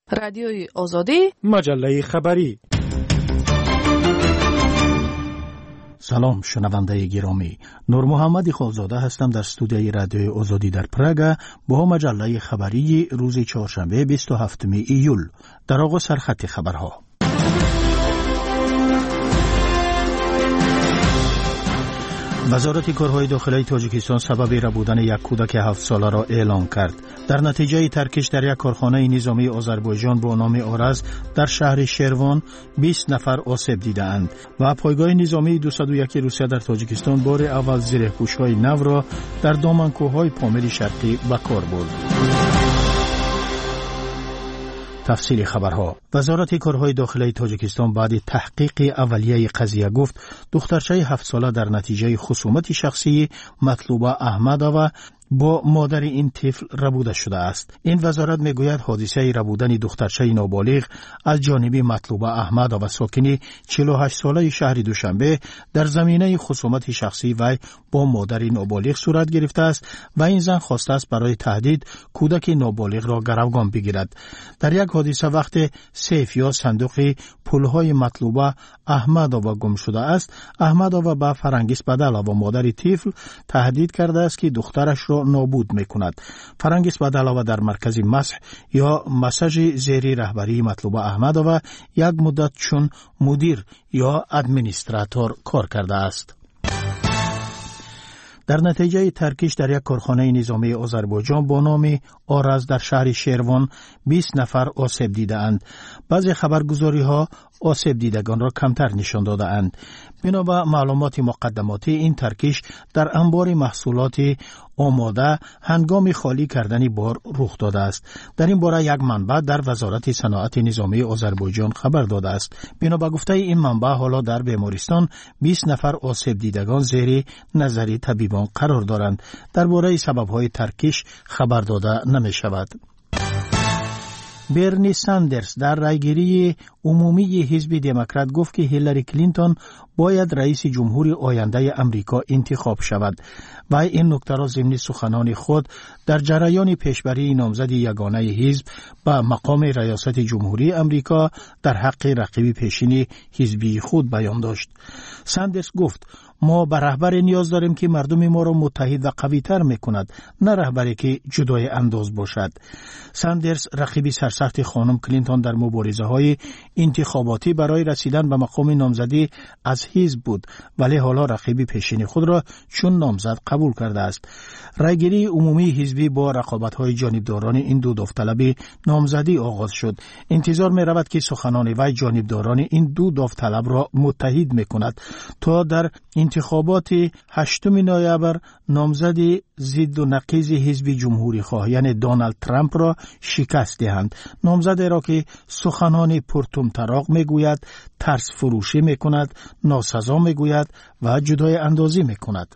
رادیوی آزادی، مجله خبری. سلام شنونده گرامی، نور محمد خالزاده هستم در استودیوی رادیوی آزادی در پراگ با مجله خبری روز چهارشنبه 27 ایول. در آغاز سرخط خبرها. وزارت کارهای داخلی تاجیکستان سبب ربودن یک کودک 7 ساله را اعلام کرد. در نتیجه ترکش در یک کارخانه نظامی آذربایجان با نام آرز در شهر شیروان 20 نفر آسیب دیدند و پایگاه نظامی 201 روسیه در تاجیکستان بار اول زره‌پوش‌های نو را در دامنکوه‌های پامیر شرقی به کار برد. تفصیل خبرها. وزارت کارهای داخلی تاجیکستان بعد تحقیق اولیه قضیه گفت دخترچه 7 ساله در نتیجه خصومت شخصی مطلوبه احمدova با مادر این طفل ربوده شده است. این وزارت میگوید حادثه ربودن دخترچه نابالغ از جانب مطلوبه احمدova ساکن 48 ساله شهر دوشنبه در زمینه خصومت شخصی وی با مادر نابالغ صورت گرفته است و این زن خواسته است برای تهدید کودک نابالغ را گروگان بگیرد. در یک حادثه وقت سیف یا صندوق پولهای مطلوبه احمدova گم شده است، احمدova به فرنگیس بدلova مادر طفل تهدید کرده است که دخترش را نابود میکند. فرنگیس بدلova در مرکز مسح یا مساج زیری رهبری مطلوبه احمدova یک مدت چون مدیر یا ادمنستراتور کار کرده است. در نتیجه ترکش در یک کارخانه نظامی آذربایجان با نام آرز در شهر شیروان 20 نفر آسیب دیدند. بعضی خبرگزاری‌ها آسیب دیدگان را کمتر نشان دادند. بنا به معلومات مقدماتی این ترکش در انبار محصولات آماده هنگام خالی کردن بار رخ داده است. در این باره یک منبع در وزارت صنعت نظامی آذربایجان خبر داده است. بنا به گفته این منبع حالا در بیمارستان 20 نفر آسیب دیدگان زیر نظر طبیبان قرار دارند. درباره سبب‌های ترکش خبر داده نمی شود. برنی ساندرز در رایگیری عمومی حزب دموکرات گفت که هیلاری کلینتون باید رئیس جمهور آینده امریکا انتخاب شود و این نکته را ضمن سخنان خود در جریان پیشبری نامزد یگانه حزب به مقام ریاست جمهوری امریکا در حق رقیب پیشین حزبی خود بیان داشت. ساندرز گفت ما به رهبری نیاز داریم که مردم ما را متحد و قوی تر میکند، نه رهبری که جدای انداز باشد. ساندرز رقیب سرسخت خانم کلینتون در مبارزه های انتخاباتی برای رسیدن به مقام نامزدی از حزب بود، ولی حالا رقیب پیشین خود را چون نامزد قبول کرده است. رایگیری عمومی حزبی با رقابت‌های جانبداران این دو داوطلب نامزدی آغاز شد. انتظار می‌رود که سخنان وی جانبداران این دو داوطلب را متحد می‌کند تا در انتخابات 8 نوامبر نامزد ضد و نقیض حزب جمهوری خواه یعنی دونالد ترامپ را شکست دهند. نامزد را که سخنان پرطمطراق میگوید، ترس فروشی میکند، ناسزا میگوید و جدای اندازی میکند.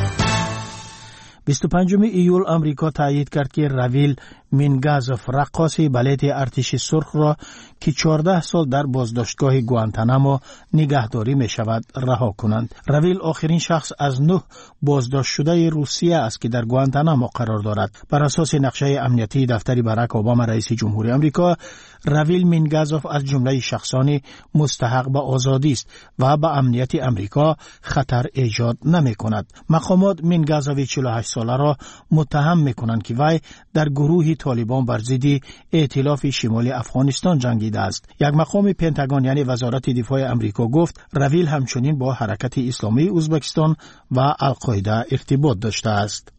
25 ایول امریکا تایید کرد که راویل مینگازوف رقاص بالت ارتش سرخ را که 14 سال در بازداشتگاه گوانتانامو نگهداری می شود رها کنند. راویل آخرین شخص از 9 بازداشت شده روسیه است که در گوانتانامو قرار دارد. بر اساس نقشه امنیتی دفتر باراک اوباما رئیس جمهوری آمریکا، راویل مینگازوف از جمله شخصان مستحق به آزادی است و به امنیت آمریکا خطر ایجاد نمی کند. مقامات مینگازوف 48 ساله را متهم می کنند که وی در گروه طالبان بر ضد ائتلاف شمالی افغانستان جنگیده است. یک مقام پنتاگون یعنی وزارت دفاع آمریکا گفت راویل همچنین با حرکت اسلامی ازبکستان و القاعده ارتباط داشته است.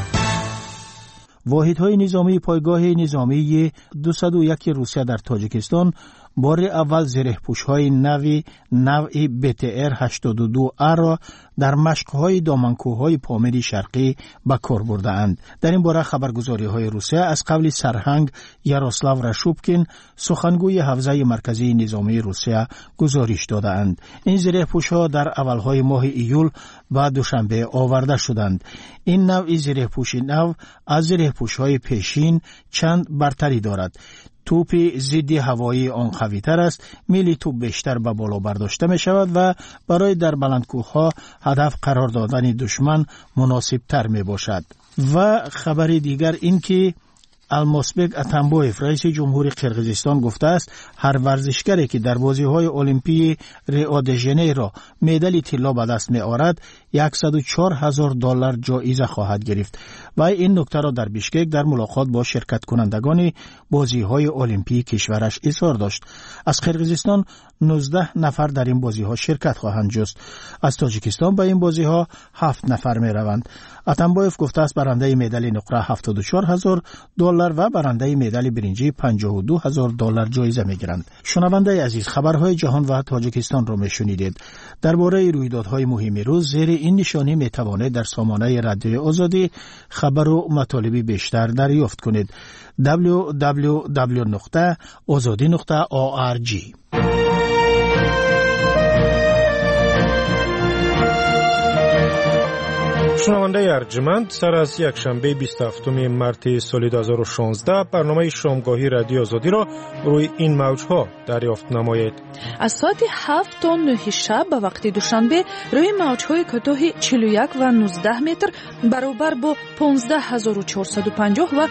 واحدهای نظامی پایگاه نظامی 201 روسیه در تاجیکستان بار اول زره‌پوش‌های نوع BTR 82A را در مشق‌های دامنکوه‌های پامیر شرقی به کار برده‌اند. در این باره خبرگزاری‌های روسیه از قول سرهنگ یاروسلاو راشوبکین، سخنگوی حوزه مرکزی نظامی روسیه، گزارش داده‌اند. این زره‌پوش‌ها در اول‌های ماه ایول و دوشنبه آورده شدند. این نوع زره‌پوش نو از زره‌پوش‌های پیشین چند برتری دارد. توپ ضد هوایی آن قوی‌تر است، میل توپ بیشتر به بالا برداشته می شود و برای در بلندکوه‌ها هدف قرار دادن دشمن مناسب تر می باشد. و خبر دیگر این که الماسبک اتنبویف رئیس جمهوری قرقیزستان گفته است هر ورزشکاری که در بازی‌های المپی ریو د ژانیرو مدال طلا به دست می‌آورد $104,000 جایزه خواهد گرفت و این نکته را در بیشکک در ملاقات با شرکت کنندگان بازی‌های المپی کشورش اظهار داشت. از قرقیزستان 19 نفر در این بازی‌ها شرکت خواهند جست. از تاجیکستان به این بازی‌ها 7 نفر می‌روند. اتنبویف گفته است برنده مدال نقره $74,000 و برنده مدال برنجی $52,000 جایزه می‌گیرند. شنونده عزیز، خبرهای جهان و تاجیکستان را می‌شنیدید. درباره رویدادهای مهم روز زیر این نشانی می‌توانید در سامانه رادیو آزادی خبر و مطالب بیشتر دریافت کنید. www.azadi.org. شنونده ارجمند، سر از یک شنبه 27 مارس سال 2016 برنامه شامگاهی رادیو آزادی را روی این موج‌ها دریافت نمایید. از ساعت 7 تا 9 شب به وقت دوشنبه روی موج‌های کوتاه 41 و 19 متر برابر با 15450 و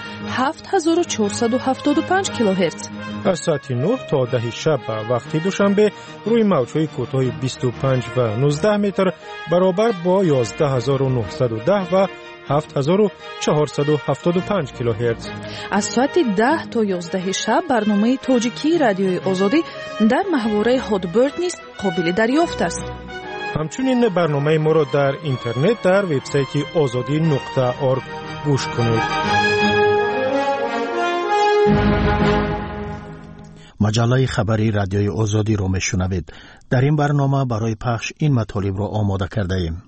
7475 کیلوهرتز. از ساعت 9 تا 10 شب به وقت دوشنبه روی موج‌های کوتاه 25 و 19 متر برابر با 11910 و 7475 کیلوهرتز. از ساعت 10 تا 11 شب برنامه تاجیکی رادیوی آزادی در محوره هادبرد نیز قابل دریافت است. همچنین برنامه ما را در اینترنت در وبسایت azadi.org گوش کنید. مجله خبری رادیوی آزادی را میشنوید. در این برنامه برای پخش این مطالب را آماده کرده ایم.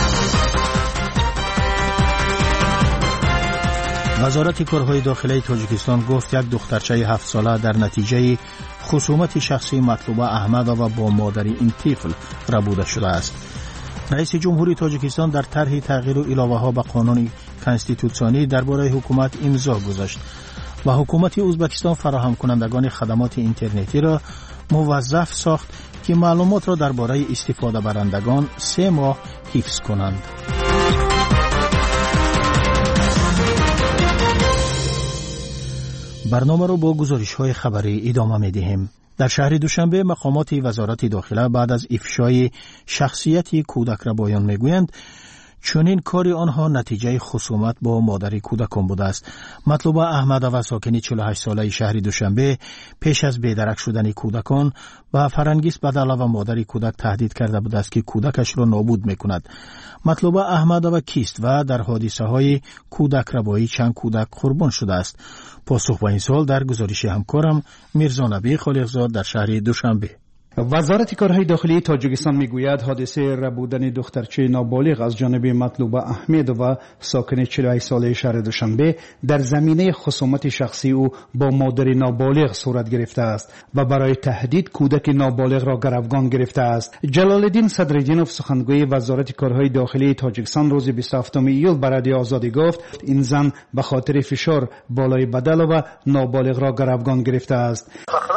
وزارت کارهای داخلی تاجیکستان گفت یک دخترچه 7 ساله در نتیجه خصومت شخصی مطلوبه احمدова با مادر این طفل ربوده شده است. رئیس جمهوری تاجیکستان در طرح تغییر و علاوه‌ها به قانون کنستیتوسیونی درباره حکومت امضا گذاشت و حکومت ازبکستان فراهم کنندگان خدمات اینترنتی را موظف ساخت که معلومات را درباره استفاده برندگان 3 ماه حفظ کنند. برنامه را با گزارش‌های خبری ادامه می‌دهیم. در شهر دوشنبه مقامات وزارت داخله بعد از افشای شخصیت کودک را بیان می‌گویند چنین کاری آنها نتیجه خصومت با مادر کودکان بوده است. مطلوبه احمدova ساکن 48 ساله شهر دوشنبه پیش از بیدرک شدن کودکان و فرنگیس بدالا و مادر کودک تهدید کرده بود است که کودکش را نابود میکند. مطلوبه احمدova کیست و در حادثه های کودک ربایی چند کودک قربان شده است؟ پاسخ به این سوال در گزارش همکارم میرزا نبی خالقزاد در شهر دوشنبه. وزارت کارهای داخلی تاجیکستان میگوید حادثه ربودن دخترچه نابالغ از جانب مطلوبه احمدova ساکن 48 ساله شهر دوشنبه در زمینه خصومت شخصی او با مادر نابالغ صورت گرفته است و برای تهدید کودک نابالغ را گروگان گرفته است. جلال الدین صدرالدینوف سخنگوی وزارت کارهای داخلی تاجیکستان روز 27 ایول به رادیو آزادی گفت این زن به خاطر فشار بالای بدل و نابالغ را گروگان گرفته است.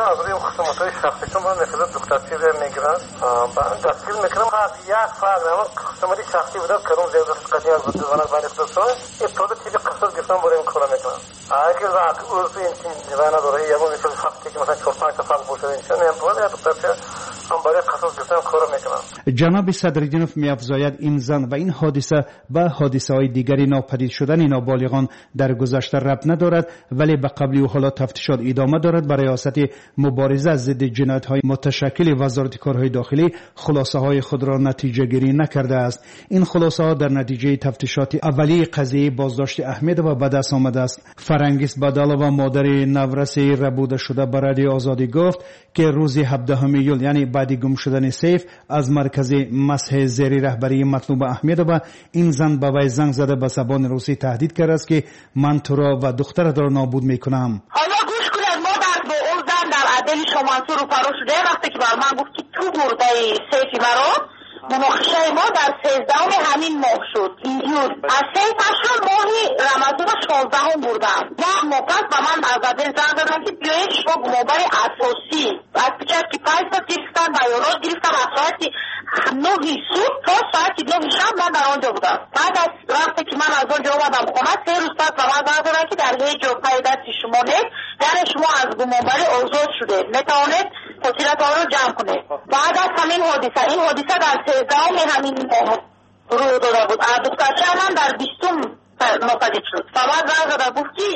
دخترچه میگیرن با دستگیر میکنم یک فرد نمون خصومتی شخصی بوده که اون زیادست قدیم از زنان باید اختصار این پرودکتی که قصد گفتن برای این کارا میکنن اگر از این جوان نداره یا اون مثل فقطی که مثلا 4-5 تا فرق بوده اینشان هم باید یا دخترچه هم برای قصد گفتن کارا میکنن. جناب صدرالدینوف میافزاید این زن و این حادثه و حادثه های دیگری ناپدید شدن نابالغان در گذشته ربط ندارد ولی به قبلی و حالا تفتیشات ادامه دارد. برای ریاست مبارزه ضد جنایت های متشکل وزارت کارهای داخلی خلاصه های خود را نتیجه گیری نکرده است. این خلاصه ها در نتیجه تفتیشات اولیه قضیه بازداشت احمدova به دست آمده است. فرنگیس بدالا و مادر نورسی ربوده شده به رادیو آزادی گفت که روز 17 ایول یعنی بعد گم شدن سیف از مرکز مسح زیر رهبری مطلوب احمدova این زن به وی زنگ زده به زبان روسی تهدید کرده است که من تو را و دخترت را نابود میکنم. دل شما رو فرو شده وقتی که بر من گفت که تو برده سیفی مرا مناقشه ما در 13 همین ماه شد. اینجور از سیف اشهر ماهی رمضان 16 بردم یک موقع به من از دل زنگ زدن که بیایید شما گمابر اساسی از پیچه که پیسا تیستا من بیانات گرفتم از ساعت 9 صبح تا ساعت 9 شب من در آنجا بودم. بعد از وقتی که من از آنجا اومدم خونه 3 روز بعد به من زنگ زدن که در هیچ جبهه دست شما نیست، یعنی شما از گمانبری آزاد شده، میتوانید حصیلت آن رو جمع کنید. بعد از همین حادثه، این حادثه در 13 همین ماه روی داده بود. دخترچه من در 20 ناپدید شد. بعد زنگ زدن گفت که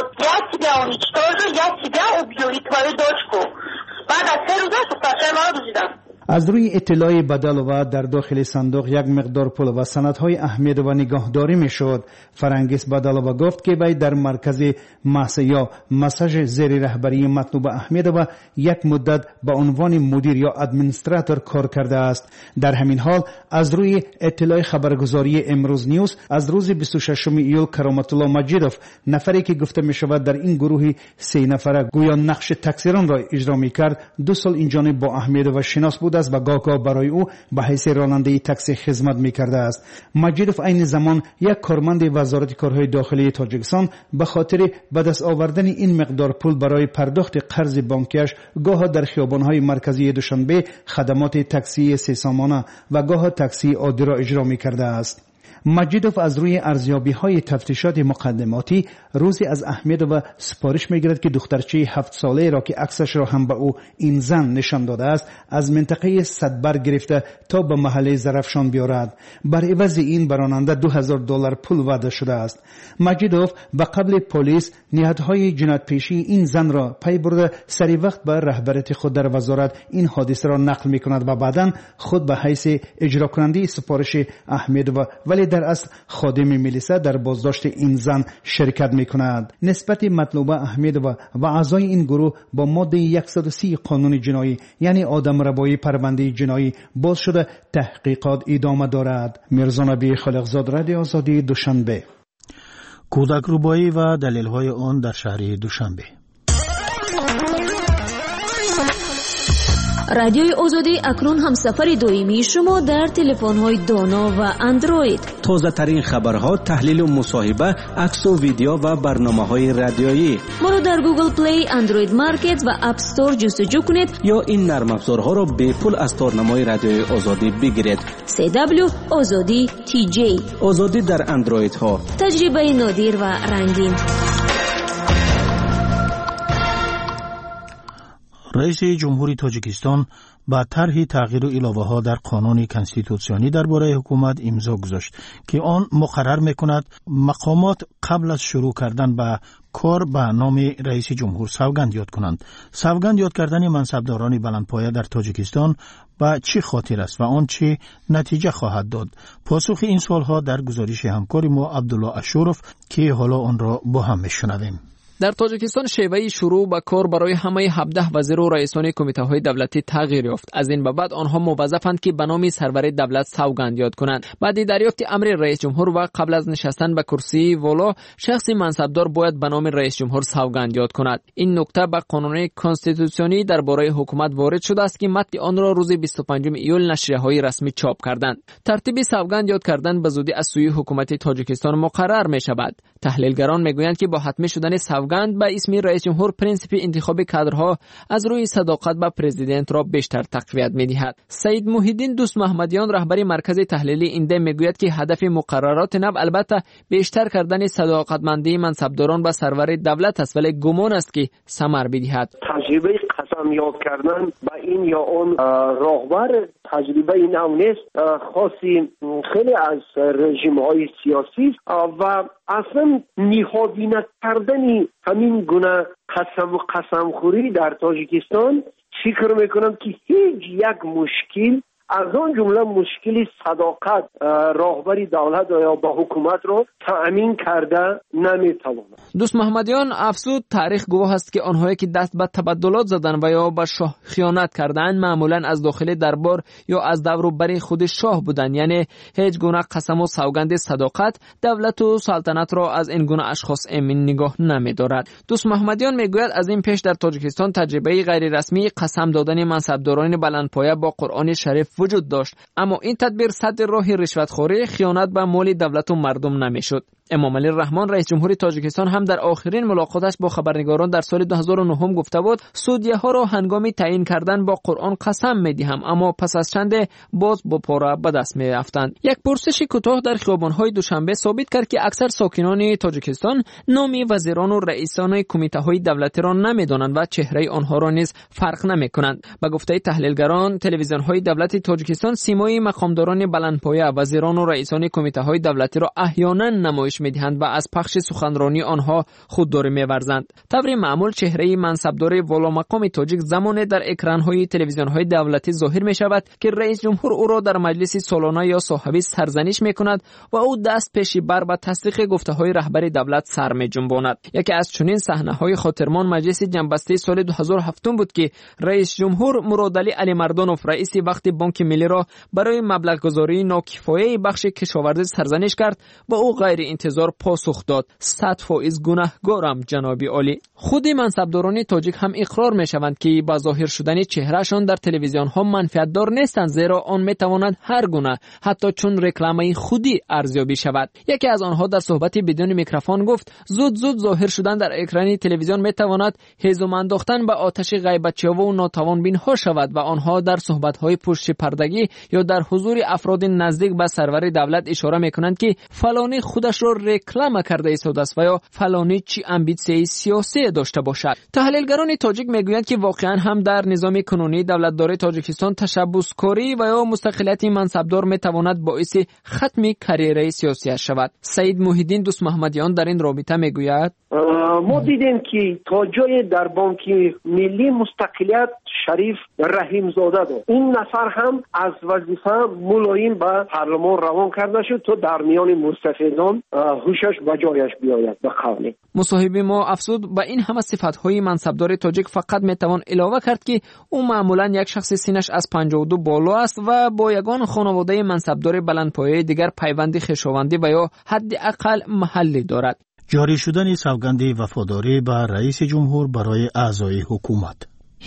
یک بیا اون اچتاژ رو یک بیا او بیویتواری داشت کو. بعد از 3 روز دخترچه من رو دوزیدم. از روی اطلاع بدلوا در داخل صندوق یک مقدار پول و سندهای اهمیت و نگهداری میشد. فرانگیس بدلوا گفت که وی در مرکز محض یا مساج زیر رهبری مطلوب اهمیت و یک مدت به عنوان مدیر یا ادمنستراتور کار کرده است. در همین حال از روی اطلاع خبرگزاری امروز نیوز از روز 26 ایول کرامت الله مجیدوف، نفری که گفته می شود در این گروه 3 نفره گویا نقش تکثیران را اجرا می کرد، 2 سال این جانب با اهمیت و شناس بود است و گاه برای او به حیث راننده تاکسی خدمت می‌کرده است. مجیدوف عین زمان یک کارمند وزارت کارهای داخلی تاجیکستان به خاطر به دست آوردن این مقدار پول برای پرداخت قرض بانکیش گاه در خیابان‌های مرکزی دوشنبه خدمات تاکسی 3 سامانه و گاه تاکسی عادی را اجرا می‌کرده است. مجیدوف از روی ارزیابی‌های تفتیشات مقدماتی روزی از احمد و سپارش می‌گیرد که دخترچه 7 ساله را که عکسش را هم به او این زن نشان داده است از منطقه صدبر گرفته تا به محله زرفشان بیارد. بر عوض این براننده $2000 پول وعده شده است. مجیدوف به قبل پلیس نهادهای جنایت پیشی این زن را پی برده سری وقت به رهبریت خود در وزارت این حادثه را نقل می‌کند و بعداً خود به حیث اجرا کننده سپارش احمد و ولی در اصل خادم ملیسا در بازداشت این زن شرکت می‌کند. نسبت مطلوبه احمد و اعضای این گروه با ماده 130 قانون جنایی یعنی آدمربایی پرونده جنایی باز شده تحقیقات ادامه دارد. میرزا نبی خالقزاد، رادیو آزادی، دوشنبه. کودک‌روبایی و دلیل‌های آن در شهر دوشنبه. رادیوی آزادی اکنون همسفر دائمی شما در تلفن‌های دانا و اندروید. تازه ترین خبرها، تحلیل و مصاحبه، عکس و ویدیو و برنامه‌های رادیویی. ما را در گوگل پلی، اندروید مارکت و اپ استور جستجو کنید یا این نرم افزارها را به پول از تارنمای رادیوی آزادی بگیرید. CW آزادی TJ. آزادی در اندروید ها. تجربه نادر و رنگین. رئیس جمهوری تاجیکستان با طرح تغییر و الافه‌ها در قانون کنستیتوسیونی درباره حکومت امضا گذاشت که آن مقرر می‌کند مقامات قبل از شروع کردن به کار به نام رئیس جمهور سوگند یاد کنند. سوگند یاد کردن منصبداران بلندپایه در تاجیکستان با چه خاطر است و آن چه نتیجه خواهد داد؟ پاسخ این سوالها در گزارش همکار ما عبدالله اشورف که حالا آن را با هم می‌شنویم. در تاجیکستان شیوه شروع به کار برای همه 17 وزیر و رئیسان کمیته‌های دولتی تغییر یافت. از این به بعد آنها موظفند که به نام سرور دولت سوگند یاد کنند. بعد دریافت امر رئیس جمهور و قبل از نشستن به کرسی والا، شخص منصبدار باید به نام رئیس جمهور سوگند یاد کند. این نکته به قانون کنستیتوسیونی درباره حکومت وارد شده است که متن آن را روز 25 ایول نشریه‌های رسمی چاپ کردند. ترتیب سوگند یاد کردن به زودی از سوی حکومت تاجیکستان مقرر می‌شود. تحلیلگران می‌گویند که با حتمی شدن سوگند به اسم رئیس جمهور پرینسیپ انتخاب کادرها از روی صداقت به پرزیدنت را بیشتر تقویت می‌دهد. سید محیدین دوست محمدیان، رهبر مرکز تحلیلی اینده، می‌گوید که هدف مقررات نو البته بیشتر کردن صداقتمندی منصبداران به سرور دولت است، ولی گمان است که ثمر بدهد. تجربه قسم یاد کردن با این یا اون راهبر تجربه نو نیست، خاصی خیلی از رژیم‌های سیاسی و اصلا نهادینه کردن همین گونه قسم خوری در تاجیکستان فکر میکنم که هیچ یک مشکل از آن جمله مشکلی صداقت راهبری دولت یا با حکومت رو تأمین کرده نمیتواند. دوست محمدیان افزود تاریخ گواه است که آنهایی که دست به تبدلات زدن و یا به شاه خیانت کردند معمولا از داخل دربار یا از دور و بر خود شاه بودند، یعنی هیچ گونه قسم و سوگند صداقت دولت و سلطنت را از این گونه اشخاص امین نگاه نمی‌دارد. دوست محمدیان میگوید از این پیش در تاجیکستان تجربه غیر رسمی قسم دادن منصبداران بلندپایه با قرآن شریف وجود داشت، اما این تدبیر صد راه رشوتخوری، خیانت به مال دولت و مردم نمیشد. امامعلی رحمان رئیس جمهوری تاجیکستان هم در آخرین ملاقاتش با خبرنگاران در سال 2009 گفته بود سودیه ها را هنگام تعیین کردن با قرآن قسم می‌دهم، اما پس از چند باز با پاره به دست می‌افتند. یک پرسش کوتاه در خیابان‌های دوشنبه ثابت کرد که اکثر ساکنان تاجیکستان نام وزیران و رئیسان کمیته‌های دولتی را نمی‌دانند و چهره آنها را نیز فرق نمی‌کنند. به گفته تحلیلگران، تلویزیون‌های دولتی تاجیکستان سیمای مقامداران بلندپایه، وزیران و رئیسان کمیته‌های دولتی را احیانا نمایش می‌دهند و از پخش سخنرانی آنها خودداری می‌ورزند. طبری معمول چهره منصبدار والامقام تاجیک زمانی در اکران‌های تلویزیون‌های دولتی ظاهر می‌شود که رئیس جمهور او را در مجلس سالانه یا صاحبی سرزنش می‌کند و او دست پیشی بر به تصدیق گفته‌های رهبر دولت سر می‌جنباند. یکی از چنین صحنه‌های خاطرمان مجلس جنبسته سال 2007 بود که رئیس جمهور مرادعلی علی مردانوف رئیس وقت بانک ملی را برای مبلغ‌گذاری ناکفایه بخش کشاورزی سرزنش کرد و او غیر انتظار پاسخ داد: 100% گناهکارم جناب عالی. خود منصبداران تاجیک هم اقرار می‌شوند که با ظاهر شدن چهرهشان در تلویزیون‌ها منفعت دار نیستند، زیرا آن می‌تواند هر گونه حتی چون رکلامه خودی ارزیابی شود. یکی از آنها در صحبتی بدون میکروفون گفت: زود ظاهر شدن در اکران تلویزیون می‌تواند هیزم انداختن به آتش غیبت‌جو و ناتوان بین‌ها شود و آنها در صحبت‌های پشت پردگی یا در حضور افراد نزدیک به سرور دولت اشاره می‌کنند که فلانی خودش را رکلام کرده ایستاده است و یا فلانی چی امبیسی‌ای سیاسی داشته باشد. تحلیلگران تاجیک میگویند که واقعا هم در نظام قانونی دولتداری تاجیکستان تشبثکاری و یا مستقلیت منصبدار میتواند باعث ختم کاریره سیاسی شود. سعید محیدین دوست محمدیان در این رابطه میگوید: ما دیدیم که تا جای در بانک ملی مستقلیت شریف رحیم زاده داد. این نفر هم از وظیفه ملایم به پارلمان روان کرده شد تا در میان مستفیدان هوشش به جایش بیاید. به قولی مصاحبه ما افزود: با این همه صفت‌های منصبدار تاجیک فقط میتوان علاوه کرد که او معمولا یک شخص سینش از 52 بالا است و با یگان خانواده منصبدار بلندپایه دیگر پیوند خویشاوندی و یا حداقل محلی دارد. جاری شدن سوگند وفاداری به رئیس جمهور برای اعضای حکومت.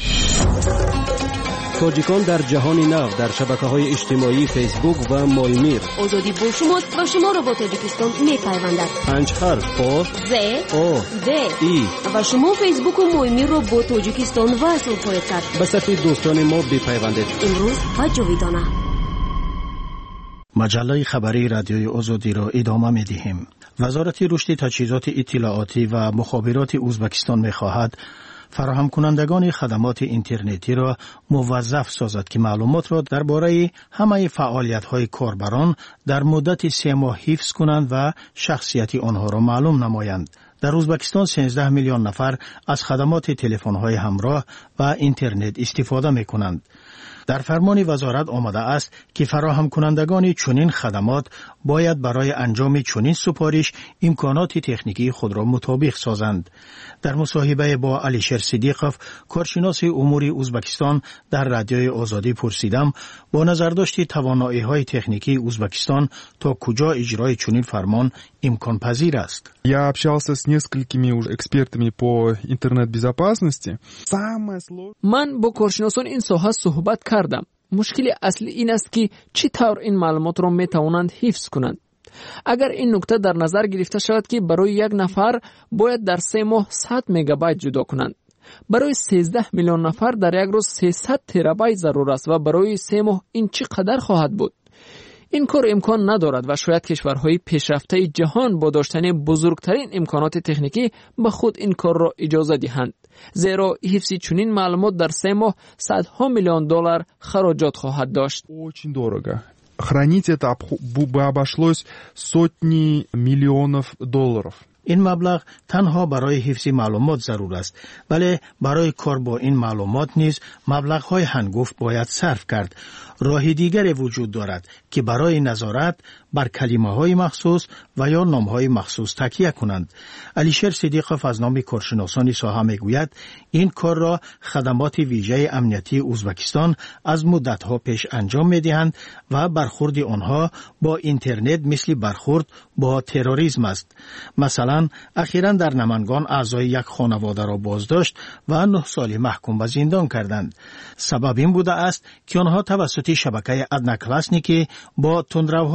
تاجیکان در جهان نو در شبکه‌های اجتماعی فیسبوک و مایمیر. آزادی با شماست و شما را با تاجیکستان می‌پیوندد. 5 حرف با ز او د ای و شما فیسبوک و مایمیر را با تاجیکستان وصل خواهید کرد. به صفحه دوستان ما بپیوندید. امروز و جاویدانه. مجله خبری رادیوی آزادی را ادامه می‌دهیم. وزارت رشد تجهیزات اطلاعاتی و مخابرات ازبکستان می‌خواهد فراهم کنندگان خدمات اینترنتی را موظف سازد که معلومات را درباره همه فعالیت‌های کاربران در مدت 3 ماه حفظ کنند و شخصیت آنها را معلوم نمایند. در ازبکستان 13 میلیون نفر از خدمات تلفن‌های همراه و اینترنت استفاده می‌کنند. در فرمان وزارت آمده است که فراهم کنندگان چنین خدمات باید برای انجام چنین سفارش امکانات تکنیکی خود را مطابق سازند. در مصاحبه با علیشر صدیقوف کارشناس امور ازبکستان در رادیوی آزادی پرسیدم با نظرداشت توانایی‌های تکنیکی ازبکستان تا کجا اجرای چنین فرمان امکان پذیر است. Я общался с несколькими уже экспертами по интернет-безопасности. من با کارشناسان این ساحه صحبت کردم. مشکل اصلی این است که چطور این معلومات را میتوانند حفظ کنند. اگر این نکته در نظر گرفته شود که برای یک نفر باید در 3 ماه 100 مگابایت جدا کنند، برای 13 میلیون نفر در یک روز 300 ترابایت ضرور است و برای 3 ماه این چقدر خواهد بود؟ این کار امکان ندارد و شاید کشورهای پیشرفته جهان با داشتن بزرگترین امکانات تکنیکی به خود این کار را اجازه دهند، زیرا حفظ چنین معلومات در 3 ماه $100 میلیون خراجات خواهد داشت. Очень дорого. Хранить это бы обошлось сотни миллионов долларов. این مبلغ تنها برای حفظ معلومات ضرور است، ولی برای کار با این معلومات نیز مبلغ‌های هنگفت باید صرف کرد. راه دیگری وجود دارد که برای نظارت بر کلمه‌های مخصوص و یا نام‌های مخصوص تکیه کنند. علیشر صدیقوف از نام کارشناسان ساحه میگوید این کار را خدمات ویژه امنیتی ازبکستان از مدت‌ها پیش انجام می‌دهند و برخورد آنها با اینترنت مثل برخورد با تروریسم است. مثلا اخیراً در نمنگان اعضای یک خانواده را بازداشت و 9 سال محکوم به زندان کردند. سبب این بوده است که آنها توسط شبکه ادنکلاسنیکی با تندروهای داعش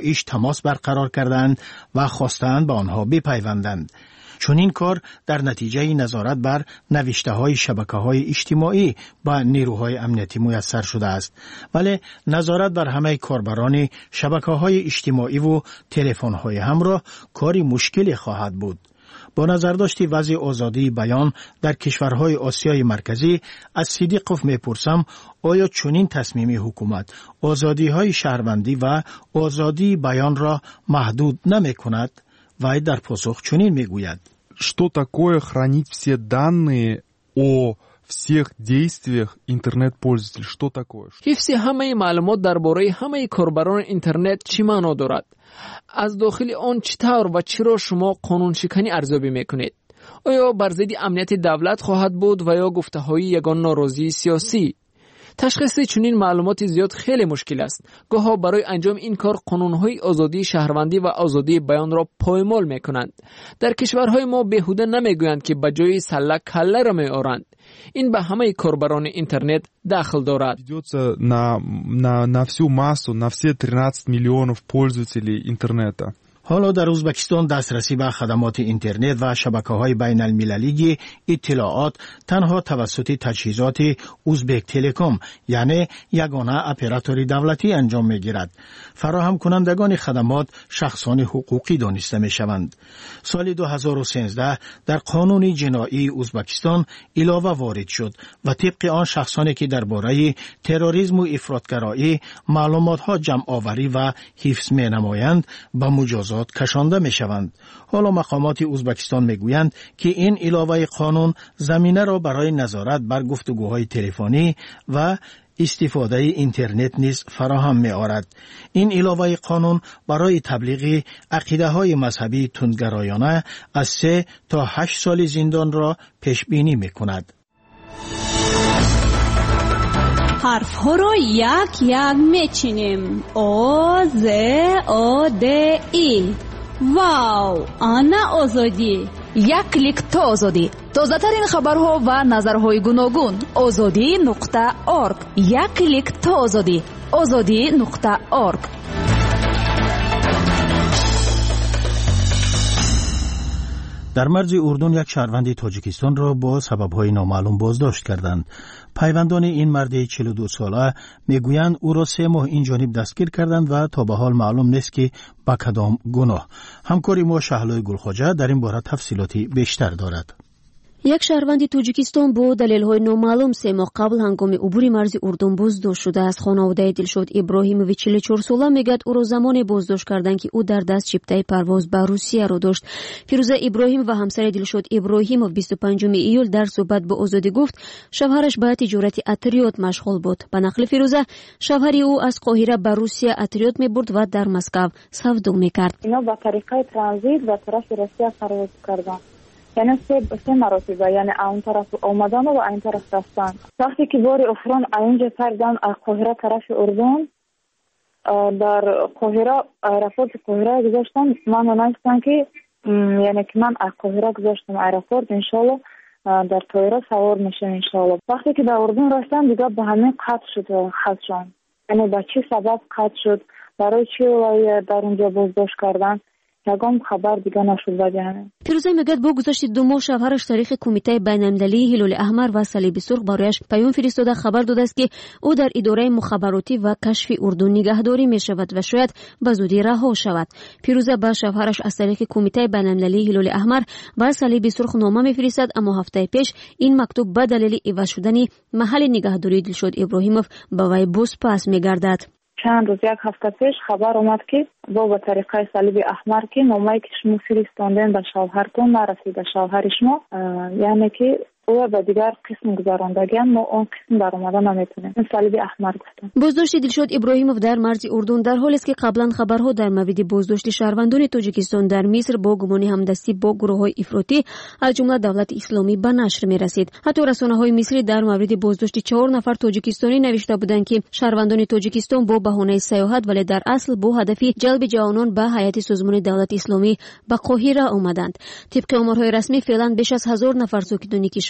داعش تماس برقرار کردند و خواستند به آنها بپیوندند. چون این کار در نتیجه نظارت بر نوشته‌های شبکه‌های اجتماعی با نیروهای امنیتی میسر شده است، ولی نظارت بر همه کاربران شبکه‌های اجتماعی و تلفن‌های همراه کاری مشکلی خواهد بود. با نظر داشتی وضع آزادی بیان در کشورهای آسیای مرکزی، از صدیقوف میپرسم آیا چنین تصمیم حکومت آزادی‌های شهروندی و آزادی بیان را محدود نمی‌کند؟ وای در پاسخ چنین میگوید: Что такое хранить все данные о всех действиях интернет-пользователей? Что такое? حفظ همه معلومات درباره همه کاربران اینترنت چی معنا دارد؟ از داخل آن چطور و چرا شما قانون شکنی ارزیابی میکنید؟ آیا بر ضد امنیت دولت خواهد بود و یا گفته‌های یگان ناراضی سیاسی؟ تشخیص چنین معلومات زیاد خیلی مشکل است. گاهی برای انجام این کار قانون‌های آزادی شهروندی و آزادی بیان را پایمال می‌کنند. در کشورهای ما بیهوده نمیگویند که به جای سله کله را می‌آورند. این به همه کاربران اینترنت داخل دارد. Ведется на всю массу, на все 13 миллионов пользователей интернета. حالا در ازبکستان دسترسی به خدمات اینترنت و شبکه‌های بین المللی اطلاعات تنها توسط تجهیزات ازبک تلکام یعنی یگانه اپراتوری دولتی انجام می‌گیرد. فراهم کنندگان خدمات شخصان حقوقی دانسته می‌شوند. سال 2013 در قانون جنایی ازبکستان علاوه وارد شد و طبق آن شخصانی که درباره تروریسم و افراطگرایی معلومات‌ها جمع آوری و حفظ می‌نمایند به مجازات کشانده می شوند. حالا مقامات ازبکستان می گویند که این علاوه قانون زمینه را برای نظارت بر گفتگوهای تلفنی و استفاده اینترنت نیز فراهم می آورد. این علاوه قانون برای تبلیغ عقیده های مذهبی تندگرایانه از 3 تا 8 سال زندان را پیش بینی می کند. حرف ها رو یک یک میچینیم. او ز او د ای. واو، آنا آزادی. یک کلیک تا آزادی. تازه‌ترین خبرها و نظرهای گوناگون. azadi.org. یک کلیک تا آزادی. azadi.org. در مرز اردن یک شهروند تاجیکستان را با سبب‌های نامعلوم بازداشت کردند. پیوندان این مرد 42 ساله میگویند او را 3 ماه این جانب دستگیر کردند و تا به حال معلوم نیست که با کدام گناه. همکاری ما شهلای گلخواجه در این باره تفصیلاتی بیشتر دارد. یک شهروند توجیکستان با دلیل‌های نامعلوم 3 ماه قبل هنگام عبور مرز اردن بازداشت شده است. خانواده دلشاد ابراهیموی 44 ساله میگوید او را زمان بازداشت کردند که او در دست چپتای پرواز به روسیه را داشت. فیروزه ابراهیم و همسر دلشاد ابراهیموف 25 ایول در صحبت با آزادی گفت شوهرش به تجارت اتریات مشغول بود. به نقل فیروزه، شوهر او از قاهره به روسیه اتریات میبرد و در مسکو سودا میکرد. اینا با طریقه ترانزیت و طرف روسیه پرواز کردند. یعنی سه مراتبه، یعنی اون طرف اومدن و این طرف رفتن. وقتی که بار افران اینجا پردن از قاهره طرف اردن، در قاهره ایرپورت قاهره گذاشتن. من نمیستم که یعنی که من از قاهره گذاشتم ایرپورت، انشالله در طیاره سوار میشم انشالله. وقتی که در اردن رفتن دیگه به همین قطع شد خطشان. یعنی به چه سبب قطع شد، برای چی در اونجا بازداشت کردن، یگان خبر دیگه نشد بجانه. فیروزه میگوید با گذشت 2 ماه شوهرش تاریخ کمیته بین‌المللی هلال احمر و صلیب سرخ برایش پیام فرستاده خبر داده است که او در اداره مخابراتی و کشف اردن نگهداری میشود و شاید به زودی رها شود. فیروزه با شوهرش از طریق کمیته بین‌المللی هلال احمر و صلیب سرخ نامه میفرستد، اما هفته پیش این مکتوب به دلیل عوض شدن محل نگهداری دلشاد ابراهیموف به وی باز پس میگردد. چند روز یک هفته پیش خبر اومد که با طریقه صلیب احمر که نامه‌ای که شما فرستاندین به شوهرتون نرسیده شوهر شما، یعنی که او به دیگر قسم گذراندگی ما اون قسم در اومده نمیتونیم. صلیب احمر گفتن. بازداشت دلشاد ابراهیموف در مرز اردن در حالی است که قبلا خبرها در مورد بازداشت شهروندان تاجیکستان در مصر با گمان همدستی با گروه‌های افراطی از جمله دولت اسلامی به نشر می‌رسید. حتی رسانه‌های مصری در مورد بازداشت 4 نفر تاجیکستانی نوشته بودند که شهروندان تاجیکستان با بهانه سیاحت ولی در اصل با هدف جلب جوانان به هیئت سازمان دولت اسلامی به قاهره آمدند. طبق آمارهای رسمی فعلا بیش از 1000 نفر ساکنان کشور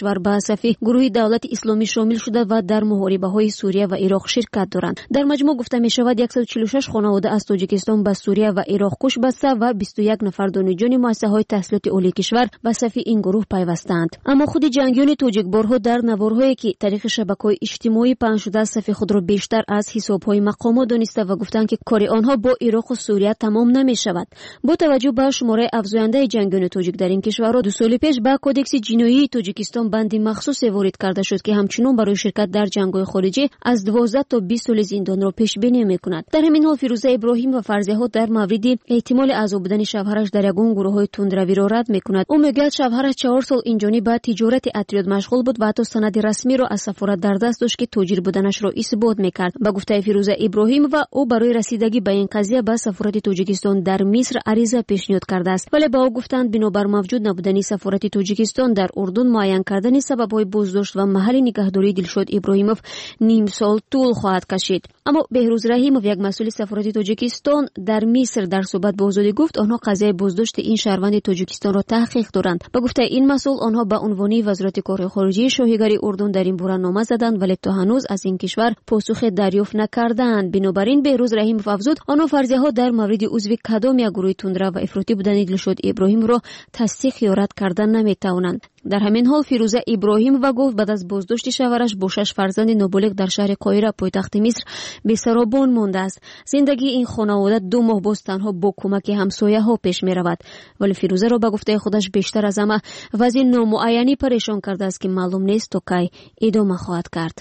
کشور به صفی گروه دولت اسلامی شامل شده و در محاربه‌های سوریه و عراق شرکت دارند. در مجموع گفته می شود 146 خانواده از تاجیکستان به سوریه و عراق کوچ بسته و 21 نفر دانشجویان مؤسسه‌های تحصیلات عالی کشور به صف این گروه پیوستند. اما خود جنگیان تاجیکبارها در نوارهایی که طریق شبکه‌های اجتماعی پخش شده صف خود را بیشتر از حساب‌های مقامات دانسته و گفتند که کار آنها با عراق و سوریه تمام نمی‌شود. با توجه به شماره افزاینده جنگیان تاجیک در این کشورها 2 سال پیش به کدکس جنایی تاجیکستان بندی مخصوص وارد کرده شد که همچنین برای شرکت در جنگ‌های خارجی از 12 تا 20 سال زندان را پیش بینی می‌کند. در همین حال فیروزه ابراهیم و فرضیه‌ها در مورد احتمال عذاب بودن شوهرش در یگان گروه‌های تندروی را رد می‌کند. او میگوید شوهرش 4 سال اینجانی به تجارت عطریات مشغول بود و حتی سند رسمی را از سفارت در دست داشت که تاجر بودنش را اثبات می‌کرد. به گفته فیروزه ابراهیم و او برای رسیدگی به این قضیه به سفارت تاجیکستان در مصر عریضه پیشنهاد کرده است، ولی با او گفتند بنابر موجود نبودن سفارت تاجیکستان در اردن معین کردن سبب‌های بازداشت و محل نگهداری دلشاد ابراهیموف نیم سال طول خواهد کشید. اما بهروز رحیموف یک مسئول سفارت تاجیکستان در مصر در صحبت با آزادی گفت آنها قضیه بازداشت این شهروند تاجیکستان را تحقیق دارند. به گفته این مسئول آنها به عنوان وزارت کار خارجه شاهیگری اردن در این باره نامه زدند ولی تا هنوز از این کشور پاسخ دریافت نکردند. بنابراین بهروز رحیموف افزود آنها فرضیه‌ها در مورد عضو کدام یک گروه تندرو و افراطی بودن دلشاد ابراهیم را تصدیق یا رد کردن نمی‌توانند. در همین حال فیروزه ابراهیم و گفت بعد از بازداشت شوهرش با 6 فرزند نابالغ در شهر قاهره پایتخت مصر بی‌سرابان مانده است. زندگی این خانواده 2 ماه باز تنها با کمک همسایه‌ها پیش می‌رود، ولی فیروزه را به گفته خودش بیشتر از همه وضع نامعینی پریشان کرده است که معلوم نیست تا کی ادامه خواهد کرد.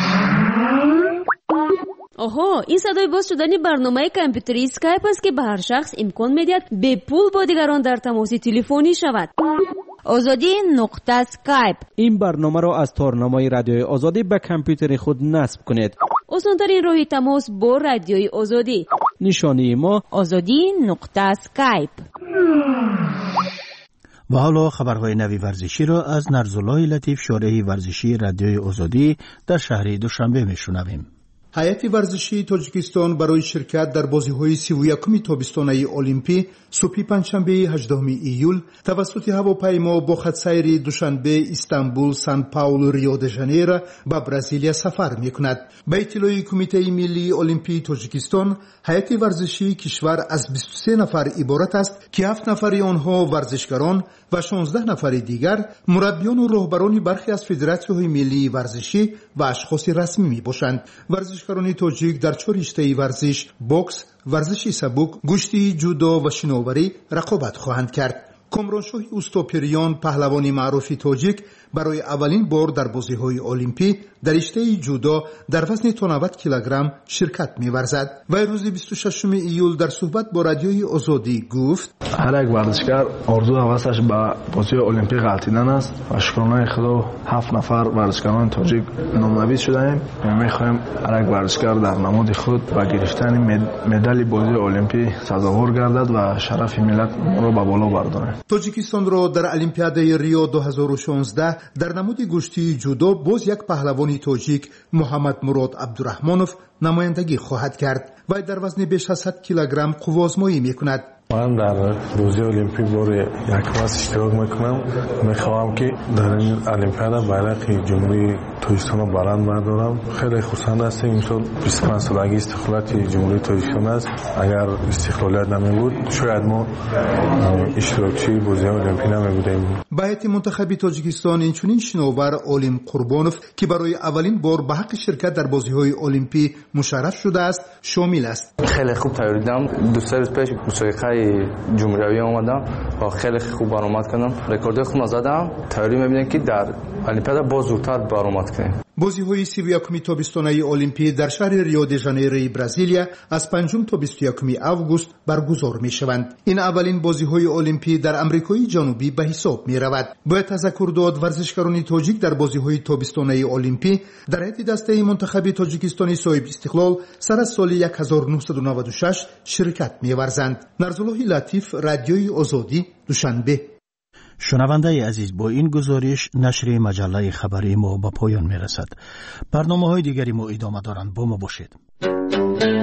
آها، این صدای باز شدن برنامه کامپیوتری اسکایپ است که به هر شخص امکان می‌دهد به پول با دیگران در تماس تلفنی شود. azadi.skype. این برنامه را از تارنمای رادیوی آزادی به کامپیوتر خود نصب کنید. آسان‌ترین راه تماس با رادیوی آزادی. نشانی ما azadi.skype. و حالا خبرهای نوی ورزشی را از نرزالله لطیف شارح ورزشی رادیوی آزادی در شهر دوشنبه میشنویم. هیئت ورزشی تاجیکستان برای شرکت در بازی‌های 31 تابستانه المپی صبح پنجشنبه 18 ایول توسط هواپیما با خط‌سیر دوشنبه استانبول، سان پائولو، ریو د ژانیرو به برزیل سفر می‌کند. به اطلاع کمیته ملی المپی تاجیکستان، هیئت ورزشی کشور از 23 نفر عبارت است که 7 نفر آنها ورزشکاران و 16 نفر دیگر مربیان و رهبران برخی از فدراسیون‌های ملی ورزشی و اشخاص رسمی میباشند. ورزشکاران تاجیک در 4 رشته ورزش، بوکس، ورزش سبک، گشتی، جودو و شناوری رقابت خواهند کرد. کامرانشاه اوستاپریان، پهلوان معروف تاجیک، برای اولین بار در بازی‌های المپی در رشته جودو در وزن تا 90 کیلوگرم شرکت می‌ورزد. و روز 26 ایول در صحبت با رادیوی آزادی گفت: هر یک ورزشکار آرزو هوسش به بازی المپیک غلطیدن است و شکرانه خدا 7 نفر ورزشکاران تاجیک نامزد شدیم. می‌خواهیم هر یک ورزشکار در نماد خود با گرفتن مدال بازی المپی سزاوار گردد و شرف ملت را به بالا بردارد. تاجیکستان را در المپیاد ریو 2016 در نماد گشتی جودو باز یک پهلوان تاجیک، محمد مراد عبدالرحمانوف، نمایندگی خواهد کرد و در وزن بیش از 100 کیلوگرم قوازمایی میکند. من در بازی المپیک بار یک بار اشتراک میکنم. میخواهم که در این المپیاد بیرق جمهوری تاجیکستان را بلند بردارم. خیلی خوشحال هستم. امسال 25 سالگی استقلال جمهوری تاجیکستان است. اگر استقلالیت نمیبود شاید ما اشتراکچی بازی المپیک نمیبودیم. به هیئت منتخب تاجیکستان اینچنین شناور عالم قربانوف که برای اولین بار به حق شرکت در بازی‌های المپی مشرف شده است شامل است. خیلی خوب تیاری دادم. 2 سال پیش مسابقه جمهوری اومدم و خیلی خوب برآمد کردم. رکورد خودم زدم. تیاری می‌بینم که در المپیاد باز زودتر برآمد کنم. بازی‌های 31 تابستانه المپی در شهر ریو د ژانیرو برزیلیا از 5 تا 21 آگوست برگزار می‌شوند. این اولین بازی‌های المپی در آمریکای جنوبی به حساب می‌رود. باید تذکر داد ورزشکاران تاجیک در بازی‌های تابستانه المپی در هیئت دسته منتخب تاجیکستانی صاحب استقلال سر از سال 1996 شرکت می‌ورزند. نرزالله لطیف، رادیوی آزادی، دوشنبه. شنونده عزیز، با این گزارش نشر مجله خبری ما به پایان میرسد. برنامه‌های دیگری ما ادامه دارند. با ما باشید.